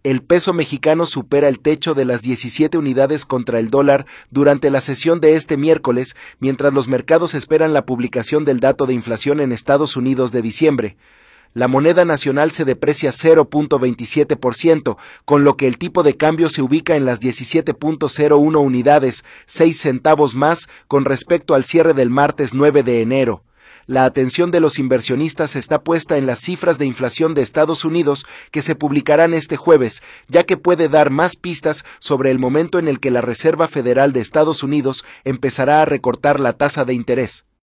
El peso mexicano supera el techo de las 17 unidades contra el dólar durante la sesión de este miércoles, mientras los mercados esperan la publicación del dato de inflación en Estados Unidos de diciembre. La moneda nacional se deprecia 0.27%, con lo que el tipo de cambio se ubica en las 17.01 unidades, 6 centavos más con respecto al cierre del martes 9 de enero. La atención de los inversionistas está puesta en las cifras de inflación de Estados Unidos que se publicarán este jueves, ya que puede dar más pistas sobre el momento en el que la Reserva Federal de Estados Unidos empezará a recortar la tasa de interés.